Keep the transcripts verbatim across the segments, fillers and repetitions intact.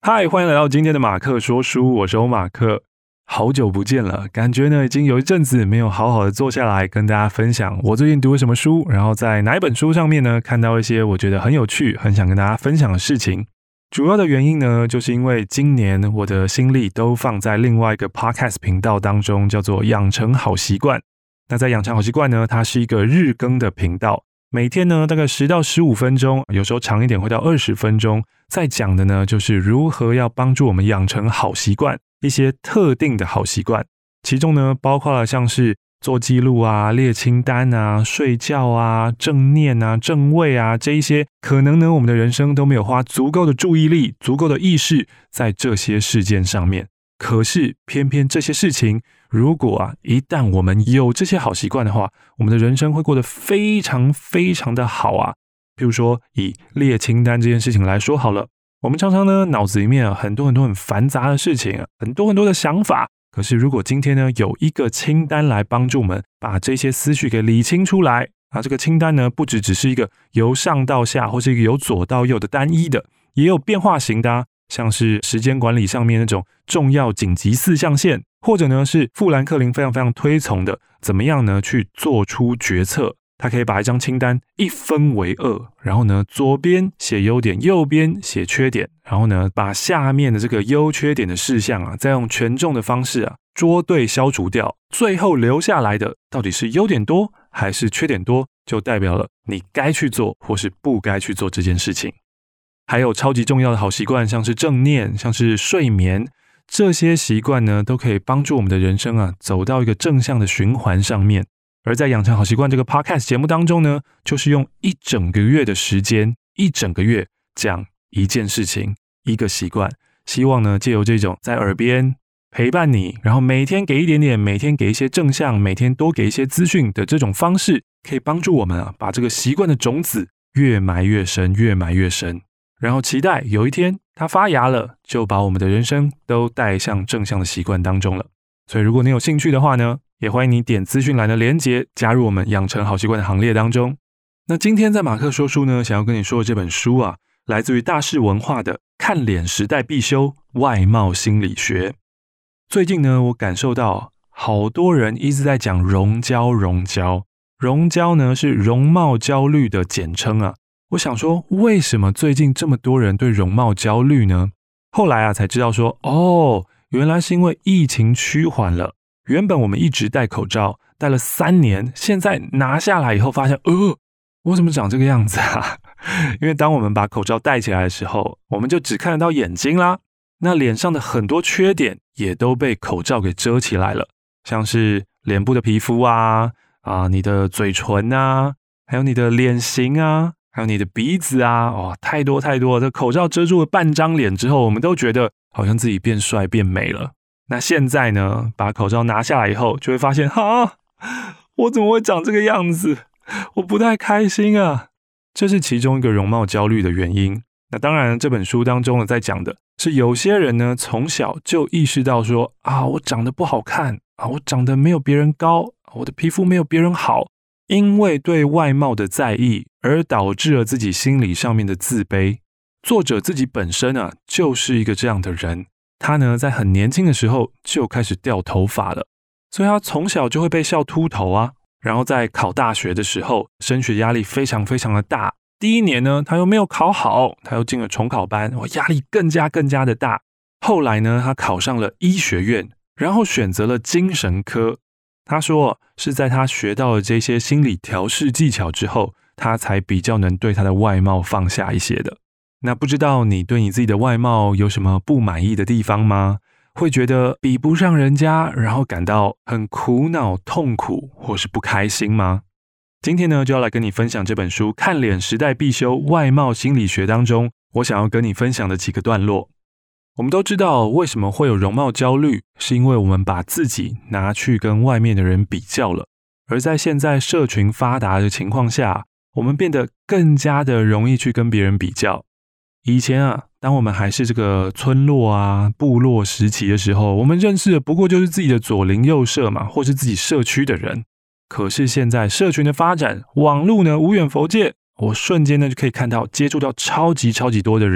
嗨，欢迎来到今天的马克说书，我是欧马克。好久不见了，感觉呢已经有一阵子没有好好的坐下来跟大家分享我最近读了什么书，然后在哪一本书上面呢看到一些我觉得很有趣，很想跟大家分享的事情。主要的原因呢，就是因为今年我的心力都放在另外一个 podcast 频道当中，叫做养成好习惯。那在养成好习惯呢，它是一个日更的频道，每天呢大概十到十五分钟，有时候长一点会到二十分钟，在讲的呢就是如何要帮助我们养成好习惯，一些特定的好习惯，其中呢包括了像是做记录啊、列清单啊、睡觉啊、正念啊、正位啊，这一些可能呢我们的人生都没有花足够的注意力、足够的意识在这些事件上面。可是偏偏这些事情，如果啊一旦我们有这些好习惯的话，我们的人生会过得非常非常的好啊。譬如说以列清单这件事情来说好了，我们常常呢脑子里面啊很多很多很繁杂的事情，很多很多的想法，可是如果今天呢有一个清单来帮助我们把这些思绪给理清出来啊，这个清单呢不只只是一个由上到下或是一个由左到右的单一的，也有变化型的啊，像是时间管理上面那种重要紧急四象限，或者呢是富兰克林非常非常推崇的怎么样呢去做出决策。他可以把一张清单一分为二，然后呢左边写优点，右边写缺点，然后呢把下面的这个优缺点的事项啊，再用权重的方式啊捉对消除掉，最后留下来的到底是优点多还是缺点多，就代表了你该去做或是不该去做这件事情。还有超级重要的好习惯，像是正念，像是睡眠，这些习惯呢都可以帮助我们的人生啊走到一个正向的循环上面。而在养成好习惯这个 podcast 节目当中呢，就是用一整个月的时间，一整个月讲一件事情，一个习惯，希望呢借由这种在耳边陪伴你，然后每天给一点点，每天给一些正向，每天多给一些资讯的这种方式，可以帮助我们啊把这个习惯的种子越埋越深，越埋越深，然后期待有一天它发芽了，就把我们的人生都带向正向的习惯当中了。所以如果你有兴趣的话呢，也欢迎你点资讯栏的连结，加入我们养成好习惯的行列当中。那今天在马克说书呢，想要跟你说的这本书啊，来自于大是文化的《看脸时代必修外貌心理学》。最近呢，我感受到好多人一直在讲容焦容焦，容焦呢是容貌焦虑的简称啊。我想说，为什么最近这么多人对容貌焦虑呢？后来啊才知道说，哦，原来是因为疫情趋缓了。原本我们一直戴口罩，戴了三年，现在拿下来以后发现，呃，我怎么长这个样子啊？因为当我们把口罩戴起来的时候，我们就只看得到眼睛啦，那脸上的很多缺点也都被口罩给遮起来了，像是脸部的皮肤啊，啊，你的嘴唇啊，还有你的脸型啊，还有你的鼻子啊，哦，太多太多，这口罩遮住了半张脸之后，我们都觉得好像自己变帅变美了。那现在呢，把口罩拿下来以后，就会发现，哈，我怎么会长这个样子？我不太开心啊。这是其中一个容貌焦虑的原因。那当然，这本书当中呢，在讲的是有些人呢，从小就意识到说，啊，我长得不好看啊，我长得没有别人高，我的皮肤没有别人好，因为对外貌的在意，而导致了自己心理上面的自卑。作者自己本身啊，就是一个这样的人。他呢，在很年轻的时候就开始掉头发了，所以他从小就会被笑秃头啊。然后在考大学的时候，升学压力非常非常的大。第一年呢，他又没有考好，他又进了重考班，压力更加更加的大。后来呢，他考上了医学院，然后选择了精神科。他说，是在他学到了这些心理调试技巧之后，他才比较能对他的外貌放下一些的。那不知道你对你自己的外貌有什么不满意的地方吗？会觉得比不上人家，然后感到很苦恼、痛苦或是不开心吗？今天呢，就要来跟你分享这本书《看脸时代必修外貌心理学》当中，我想要跟你分享的几个段落。我们都知道为什么会有容貌焦虑，是因为我们把自己拿去跟外面的人比较了。而在现在社群发达的情况下，我们变得更加的容易去跟别人比较。以前啊，当我们还是这个村落啊、部落时期的时候，我们认识的不过就是自己的左邻右舍嘛，或是自己社区的人。可是现在社群的发展，网络呢无远弗届，我瞬间呢就可以看到、接触到超级超级多的人，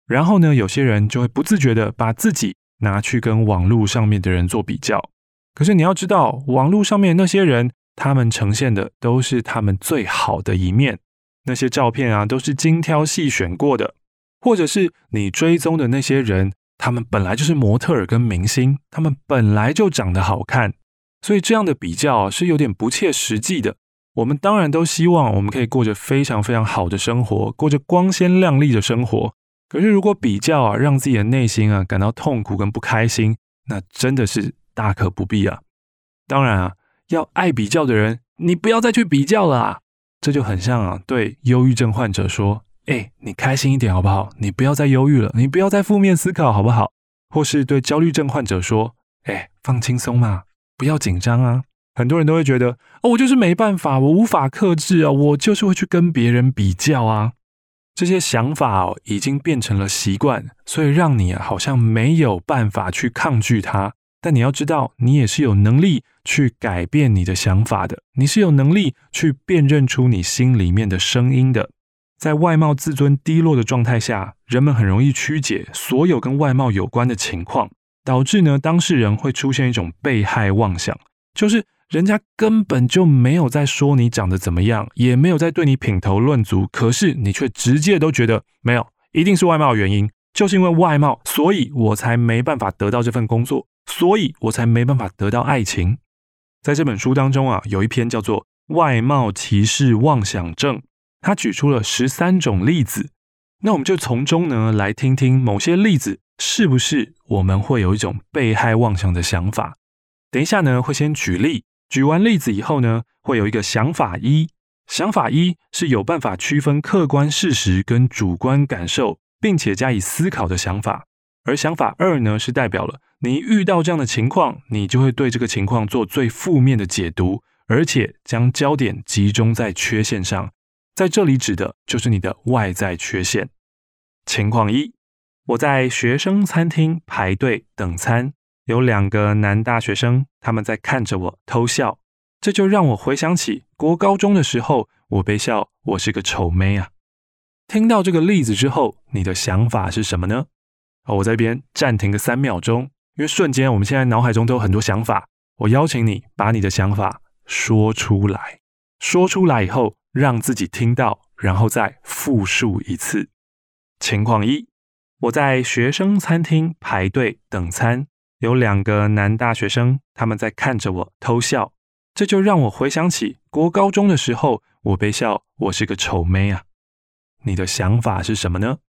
然后呢，有些人就会不自觉的把自己拿去跟网络上面的人做比较。可是你要知道，网络上面那些人，他们呈现的都是他们最好的一面，那些照片啊，都是精挑细选过的。或者是你追踪的那些人，他们本来就是模特儿跟明星，他们本来就长得好看，所以这样的比较啊，是有点不切实际的。我们当然都希望我们可以过着非常非常好的生活，过着光鲜亮丽的生活。可是如果比较啊，让自己的内心啊感到痛苦跟不开心，那真的是大可不必啊。当然啊，要爱比较的人，你不要再去比较了啊。这就很像啊，对忧郁症患者说，哎，你开心一点好不好？你不要再忧郁了，你不要再负面思考好不好？或是对焦虑症患者说，哎，放轻松嘛，不要紧张啊。很多人都会觉得，哦，我就是没办法，我无法克制啊，我就是会去跟别人比较啊。这些想法哦，已经变成了习惯，所以让你啊好像没有办法去抗拒它。但你要知道，你也是有能力去改变你的想法的，你是有能力去辨认出你心里面的声音的。在外貌自尊低落的状态下，人们很容易曲解所有跟外貌有关的情况，导致呢当事人会出现一种被害妄想，就是人家根本就没有在说你长得怎么样，也没有在对你品头论足，可是你却直接都觉得没有，一定是外貌的原因，就是因为外貌，所以我才没办法得到这份工作，所以我才没办法得到爱情。在这本书当中啊，有一篇叫做《外貌歧视妄想症》，他举出了十三种例子。那我们就从中呢来听听某些例子是不是我们会有一种被害妄想的想法。等一下呢会先举例，举完例子以后呢，会有一个想法一。想法一是有办法区分客观事实跟主观感受，并且加以思考的想法。而想法二呢，是代表了你遇到这样的情况，你就会对这个情况做最负面的解读，而且将焦点集中在缺陷上。在这里指的就是你的外在缺陷。情况一，我在学生餐厅排队等餐，有两个男大学生，他们在看着我偷笑，这就让我回想起国高中的时候，我被笑我是个丑妹啊。听到这个例子之后，你的想法是什么呢？我在这边暂停个三秒钟，因为瞬间我们现在脑海中都有很多想法，我邀请你把你的想法说出来，说出来以后让自己听到，然后再复述一次。情况一，我在学生餐厅排队等餐，有两个男大学生，他们在看着我偷笑，这就让我回想起国高中的时候，我被笑我是个丑妹啊。你的想法是什么呢？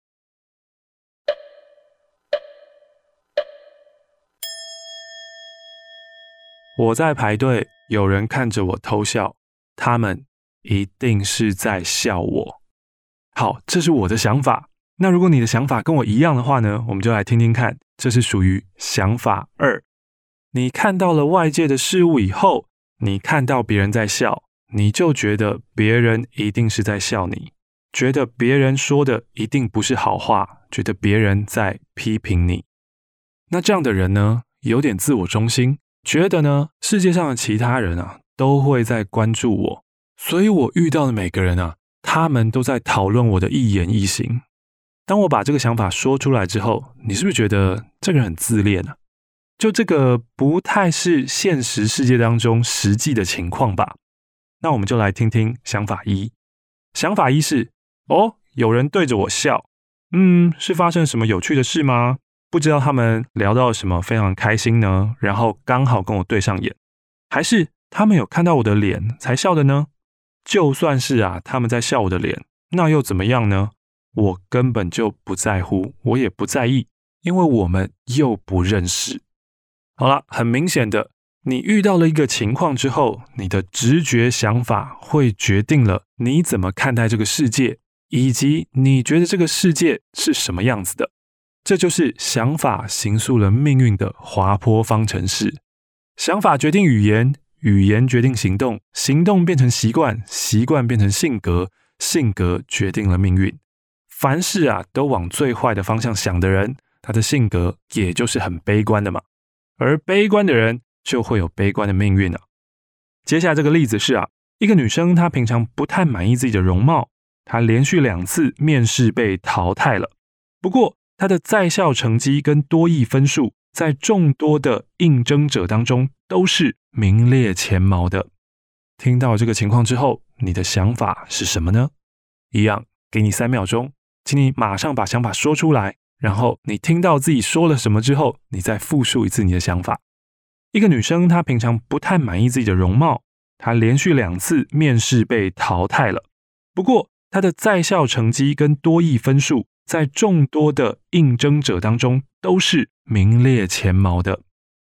我在排队，有人看着我偷笑，他们一定是在笑我。好，这是我的想法。那如果你的想法跟我一样的话呢，我们就来听听看，这是属于想法二。你看到了外界的事物以后，你看到别人在笑，你就觉得别人一定是在笑你，觉得别人说的一定不是好话，觉得别人在批评你。那这样的人呢，有点自我中心，觉得呢，世界上的其他人啊，都会在关注我，所以我遇到的每个人啊，他们都在讨论我的一言一行。当我把这个想法说出来之后，你是不是觉得这个人很自恋啊？就这个不太是现实世界当中实际的情况吧？那我们就来听听想法一。想法一是，哦，有人对着我笑，嗯，是发生什么有趣的事吗？不知道他们聊到什么非常开心呢，然后刚好跟我对上眼，还是他们有看到我的脸才笑的呢？就算是啊，他们在笑我的脸，那又怎么样呢？我根本就不在乎，我也不在意，因为我们又不认识。好了，很明显的，你遇到了一个情况之后，你的直觉想法会决定了你怎么看待这个世界，以及你觉得这个世界是什么样子的。这就是想法形塑了命运的滑坡方程式。想法决定语言，语言决定行动，行动变成习惯，习惯变成性格，性格决定了命运。凡事啊都往最坏的方向想的人，他的性格也就是很悲观的嘛。而悲观的人就会有悲观的命运啊。接下来这个例子是啊，一个女生她平常不太满意自己的容貌，她连续两次面试被淘汰了。不过他的在校成绩跟多益分数在众多的应征者当中都是名列前茅的。听到这个情况之后，你的想法是什么呢？一样，给你三秒钟，请你马上把想法说出来，然后你听到自己说了什么之后，你再复述一次你的想法。一个女生，她平常不太满意自己的容貌，她连续两次面试被淘汰了。不过，她的在校成绩跟多益分数在众多的应征者当中都是名列前茅的。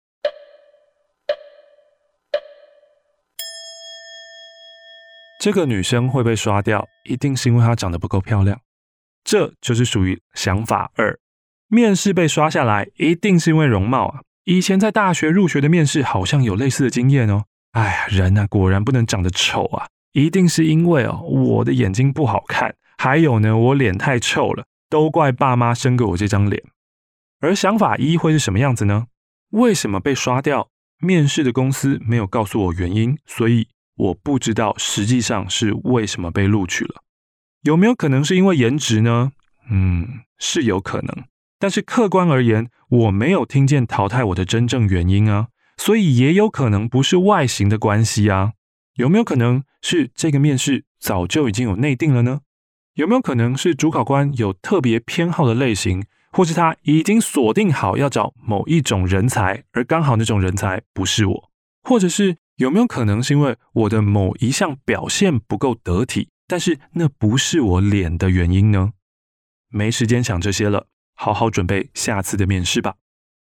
这个女生会被刷掉，一定是因为她长得不够漂亮。这就是属于想法二。面试被刷下来，一定是因为容貌啊。以前在大学入学的面试好像有类似的经验哦。哎呀，人啊，果然不能长得丑啊，一定是因为哦，我的眼睛不好看，还有呢，我脸太臭了，都怪爸妈生给我这张脸。而想法一会是什么样子呢？为什么被刷掉？面试的公司没有告诉我原因，所以我不知道实际上是为什么被录取了。有没有可能是因为颜值呢？嗯，是有可能。但是客观而言，我没有听见淘汰我的真正原因啊，所以也有可能不是外形的关系啊。有没有可能是这个面试早就已经有内定了呢？有没有可能是主考官有特别偏好的类型，或是他已经锁定好要找某一种人才，而刚好那种人才不是我？或者是有没有可能是因为我的某一项表现不够得体，但是那不是我脸的原因呢？没时间想这些了，好好准备下次的面试吧。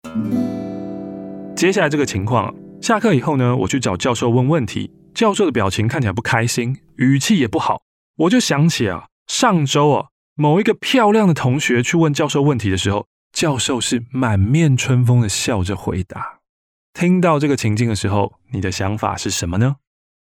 接下来这个情况，下课以后呢，我去找教授问问题，教授的表情看起来不开心，语气也不好。我就想起啊，上周啊，某一个漂亮的同学去问教授问题的时候，教授是满面春风的笑着回答。听到这个情境的时候，你的想法是什么呢？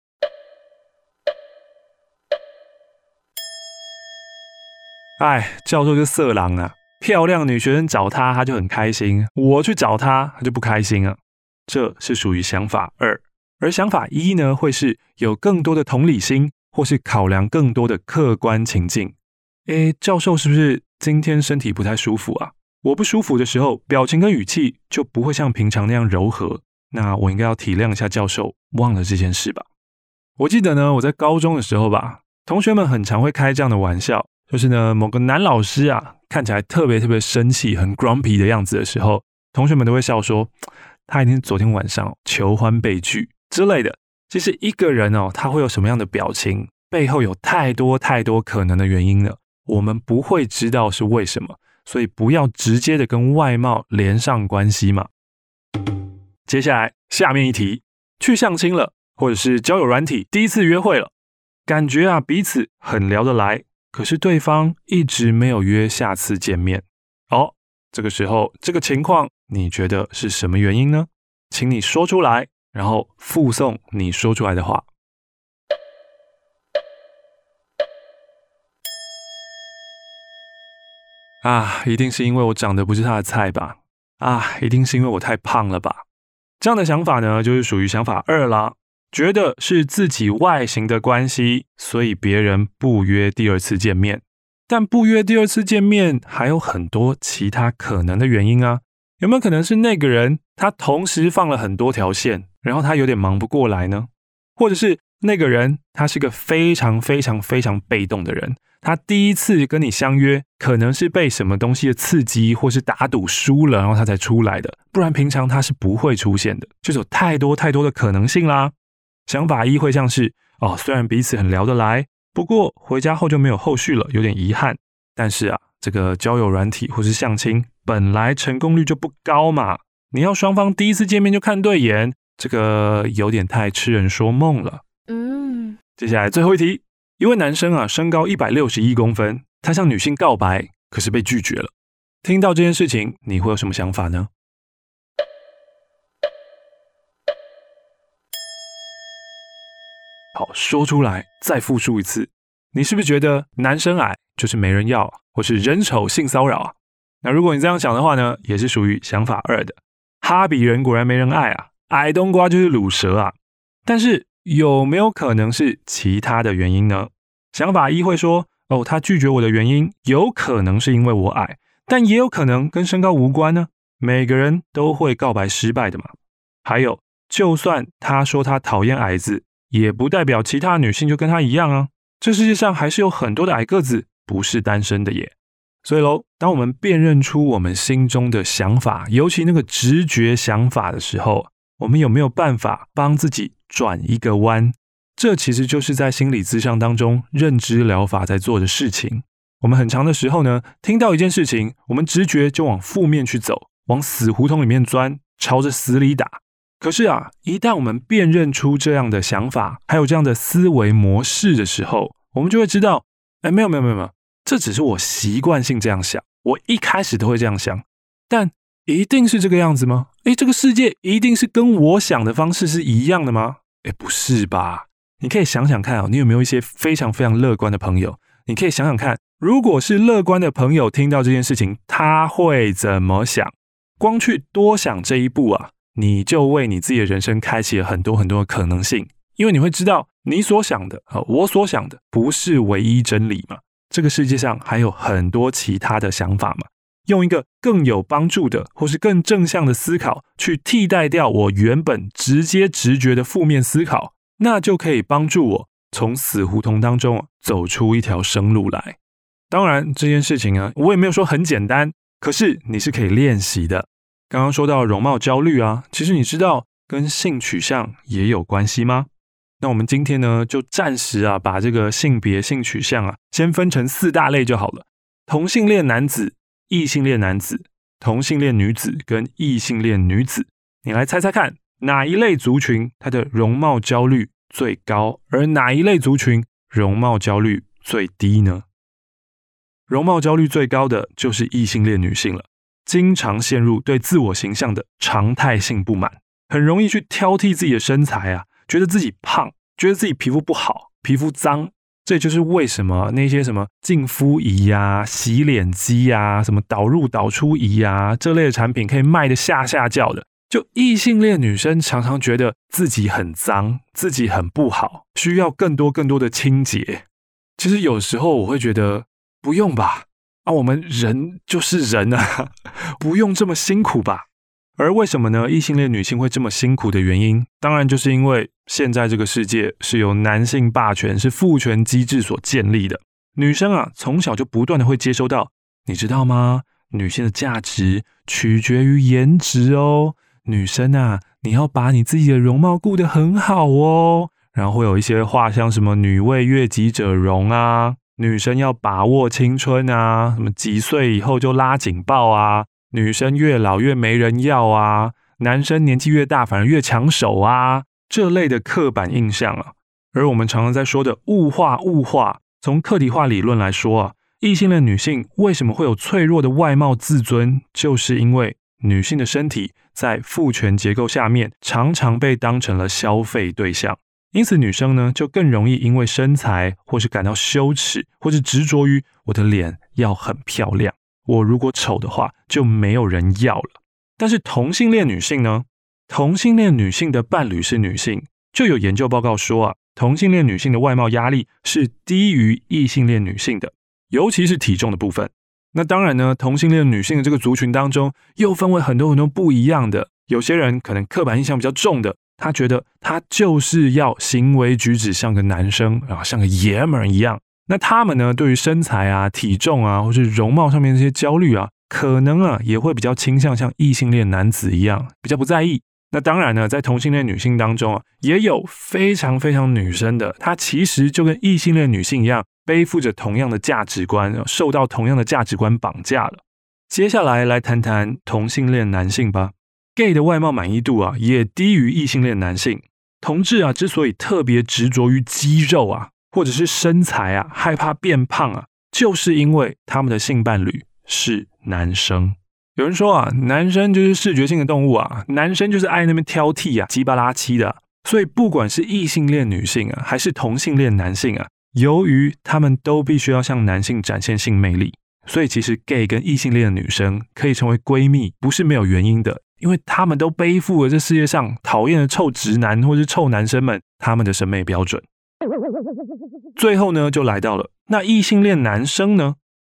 哎，教授就色狼啊，漂亮的女学生找他，他就很开心；我去找他，他就不开心啊。这是属于想法二。而想法一呢，会是有更多的同理心，或是考量更多的客观情境。诶，教授是不是今天身体不太舒服啊？我不舒服的时候，表情跟语气就不会像平常那样柔和。那我应该要体谅一下教授，忘了这件事吧。我记得呢，我在高中的时候吧，同学们很常会开这样的玩笑，就是呢，某个男老师啊，看起来特别特别生气，很 grumpy 的样子的时候，同学们都会笑说，他一定是昨天晚上求欢被拒之类的。其实一个人哦，他会有什么样的表情，背后有太多太多可能的原因了，我们不会知道是为什么，所以不要直接的跟外貌连上关系嘛。接下来下面一题，去相亲了，或者是交友软体第一次约会了，感觉啊彼此很聊得来，可是对方一直没有约下次见面。哦，这个时候这个情况你觉得是什么原因呢？请你说出来，然后附送你说出来的话。啊，一定是因为我长得不是他的菜吧？啊，一定是因为我太胖了吧？这样的想法呢，就是属于想法二啦，觉得是自己外形的关系，所以别人不约第二次见面。但不约第二次见面还有很多其他可能的原因啊。有没有可能是那个人他同时放了很多条线，然后他有点忙不过来呢？或者是那个人他是个非常非常非常被动的人，他第一次跟你相约可能是被什么东西的刺激，或是打赌输了然后他才出来的，不然平常他是不会出现的，就是有太多太多的可能性啦。想法一会像是哦，虽然彼此很聊得来，不过回家后就没有后续了，有点遗憾。但是啊，这个交友软体或是相亲本来成功率就不高嘛，你要双方第一次见面就看对眼，这个有点太痴人说梦了。嗯，接下来最后一题，一位男生啊，身高一百六十一公分，他向女性告白，可是被拒绝了。听到这件事情，你会有什么想法呢？好，说出来，再复述一次。你是不是觉得男生矮就是没人要，或是人丑性骚扰啊？那如果你这样想的话呢，也是属于想法二的。哈比人果然没人爱啊，矮冬瓜就是鲁蛇啊。但是有没有可能是其他的原因呢？想法一会说，哦，他拒绝我的原因有可能是因为我矮， 但也有可能跟身高无关呢。每个人都会告白失败的嘛。还有，就算他说他讨厌矮子，也不代表其他女性就跟他一样啊。这世界上还是有很多的矮个子不是单身的耶。所以咯，当我们辨认出我们心中的想法，尤其那个直觉想法的时候，我们有没有办法帮自己转一个弯？这其实就是在心理咨商当中认知疗法在做的事情。我们很长的时候呢，听到一件事情，我们直觉就往负面去走，往死胡同里面钻，朝着死里打。可是啊，一旦我们辨认出这样的想法，还有这样的思维模式的时候，我们就会知道，哎，没有没有没有没有，这只是我习惯性这样想，我一开始都会这样想，但一定是这个样子吗？诶，这个世界一定是跟我想的方式是一样的吗？诶，不是吧？你可以想想看哦，你有没有一些非常非常乐观的朋友？你可以想想看，如果是乐观的朋友听到这件事情，他会怎么想？光去多想这一步啊，你就为你自己的人生开启了很多很多的可能性，因为你会知道你所想的，我所想的不是唯一真理嘛。这个世界上还有很多其他的想法嘛，用一个更有帮助的或是更正向的思考去替代掉我原本直接直觉的负面思考，那就可以帮助我从死胡同当中走出一条生路来。当然这件事情啊，我也没有说很简单，可是你是可以练习的。刚刚说到容貌焦虑啊，其实你知道跟性取向也有关系吗？那我们今天呢，就暂时啊，把这个性别性取向啊，先分成四大类就好了。同性恋男子、异性恋男子、同性恋女子跟异性恋女子，你来猜猜看，哪一类族群它的容貌焦虑最高，而哪一类族群容貌焦虑最低呢？容貌焦虑最高的就是异性恋女性了，经常陷入对自我形象的常态性不满，很容易去挑剔自己的身材啊，觉得自己胖，觉得自己皮肤不好，皮肤脏。这就是为什么那些什么净肤仪啊、洗脸机啊、什么导入导出仪啊这类的产品可以卖得下下叫的。就异性恋女生常常觉得自己很脏，自己很不好，需要更多更多的清洁。其实有时候我会觉得不用吧，啊，我们人就是人啊，不用这么辛苦吧。而为什么呢？异性恋女性会这么辛苦的原因，当然就是因为现在这个世界是由男性霸权、是父权机制所建立的。女生啊，从小就不断的会接收到，你知道吗？女性的价值取决于颜值哦。女生啊，你要把你自己的容貌顾得很好哦。然后会有一些话，像什么女为悦己者容啊，女生要把握青春啊，什么几岁以后就拉警报啊。女生越老越没人要啊，男生年纪越大反而越抢手啊，这类的刻板印象啊。而我们常常在说的物化物化，从客体化理论来说啊，异性恋女性为什么会有脆弱的外貌自尊，就是因为女性的身体在父权结构下面常常被当成了消费对象，因此女生呢就更容易因为身材或是感到羞耻，或是执着于我的脸要很漂亮，我如果丑的话就没有人要了。但是同性恋女性呢，同性恋女性的伴侣是女性，就有研究报告说啊，同性恋女性的外貌压力是低于异性恋女性的，尤其是体重的部分。那当然呢，同性恋女性的这个族群当中又分为很多很多不一样的，有些人可能刻板印象比较重的，他觉得他就是要行为举止像个男生啊，像个爷们儿一样。那他们呢，对于身材啊、体重啊，或是容貌上面这些焦虑啊，可能啊也会比较倾向像异性恋男子一样，比较不在意。那当然呢，在同性恋女性当中啊，也有非常非常女生的，她其实就跟异性恋女性一样，背负着同样的价值观，受到同样的价值观绑架了。接下来来谈谈同性恋男性吧。gay 的外貌满意度啊，也低于异性恋男性。同志啊，之所以特别执着于肌肉啊，或者是身材啊，害怕变胖啊，就是因为他们的性伴侣是男生。有人说啊，男生就是视觉性的动物啊，男生就是爱那边挑剔啊，鸡巴拉七的啊。所以不管是异性恋女性啊，还是同性恋男性啊，由于他们都必须要向男性展现性魅力，所以其实 gay 跟异性恋的女生可以成为闺蜜，不是没有原因的，因为他们都背负了这世界上讨厌的臭直男或是臭男生们他们的审美标准。最后呢，就来到了那异性恋男生呢？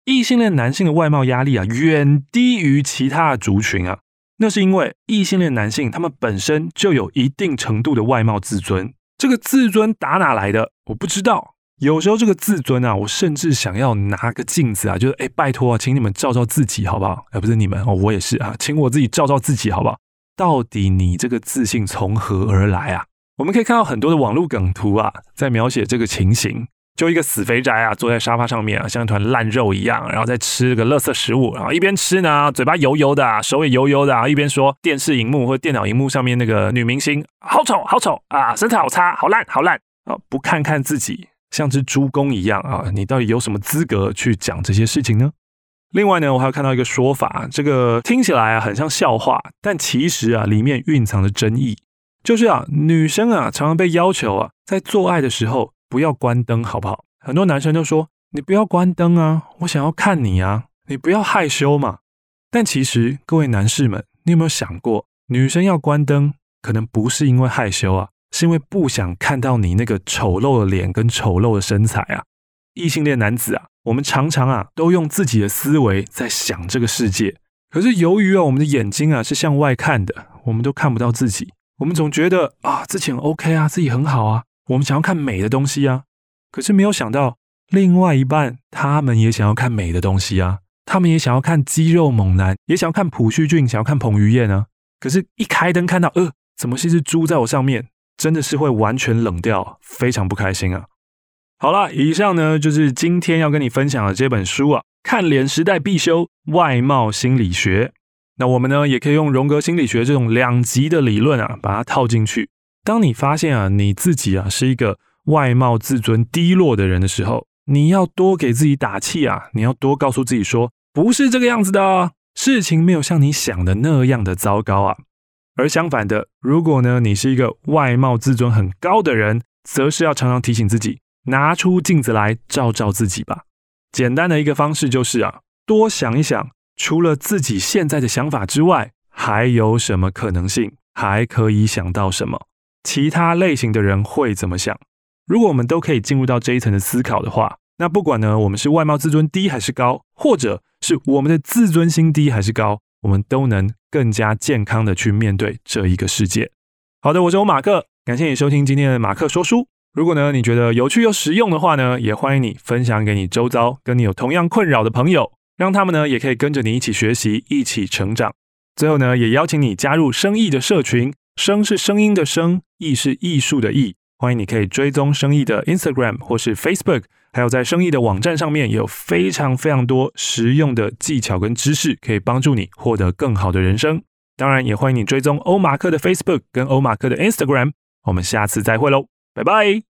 异性恋男性的外貌压力啊，远低于其他的族群啊。那是因为异性恋男性他们本身就有一定程度的外貌自尊，这个自尊打哪来的？我不知道。有时候这个自尊啊，我甚至想要拿个镜子啊，就是哎，拜托啊，请你们照照自己好不好？哎，不是你们哦，我也是啊，请我自己照照自己好不好？到底你这个自信从何而来啊？我们可以看到很多的网络梗图啊，在描写这个情形。就一个死肥宅啊，坐在沙发上面啊，像一团烂肉一样，然后在吃个垃圾食物，然后一边吃呢，嘴巴油油的、啊，手也油油的、啊，一边说电视荧幕或电脑荧幕上面那个女明星好丑好丑啊，身材好差，好烂好烂啊，不看看自己，像只猪公一样啊，你到底有什么资格去讲这些事情呢？另外呢，我还有看到一个说法，这个听起来啊很像笑话，但其实啊里面蕴藏着真意，就是啊女生啊常常被要求啊在做爱的时候不要关灯好不好？很多男生就说你不要关灯啊，我想要看你啊，你不要害羞嘛。但其实各位男士们，你有没有想过，女生要关灯可能不是因为害羞啊，是因为不想看到你那个丑陋的脸跟丑陋的身材啊。异性恋男子啊，我们常常啊都用自己的思维在想这个世界，可是由于啊我们的眼睛啊是向外看的，我们都看不到自己，我们总觉得啊自己很 OK 啊，自己很好啊，我们想要看美的东西啊，可是没有想到另外一半他们也想要看美的东西啊，他们也想要看肌肉猛男，也想要看朴叙俊，想要看彭于晏啊，可是一开灯看到呃怎么是一只猪在我上面，真的是会完全冷掉，非常不开心啊。好啦，以上呢就是今天要跟你分享的这本书啊，看脸时代必修外貌心理学。那我们呢也可以用荣格心理学这种两极的理论啊，把它套进去。当你发现啊你自己啊是一个外貌自尊低落的人的时候，你要多给自己打气啊，你要多告诉自己说不是这个样子的啊，事情没有像你想的那样的糟糕啊。而相反的，如果呢你是一个外貌自尊很高的人，则是要常常提醒自己拿出镜子来照照自己吧。简单的一个方式就是啊，多想一想，除了自己现在的想法之外，还有什么可能性，还可以想到什么，其他类型的人会怎么想。如果我们都可以进入到这一层的思考的话，那不管呢我们是外貌自尊低还是高，或者是我们的自尊心低还是高，我们都能更加健康的去面对这一个世界。好的，我是欧马克，感谢你收听今天的马克说书。如果呢你觉得有趣又实用的话呢，也欢迎你分享给你周遭跟你有同样困扰的朋友，让他们呢也可以跟着你一起学习，一起成长。最后呢，也邀请你加入声艺的社群，声是声音的声，艺是艺术的艺。欢迎你可以追踪声艺的 Instagram 或是 Facebook， 还有在声艺的网站上面也有非常非常多实用的技巧跟知识，可以帮助你获得更好的人生。当然也欢迎你追踪欧马克的 Facebook 跟欧马克的 Instagram。我们下次再会咯，拜拜。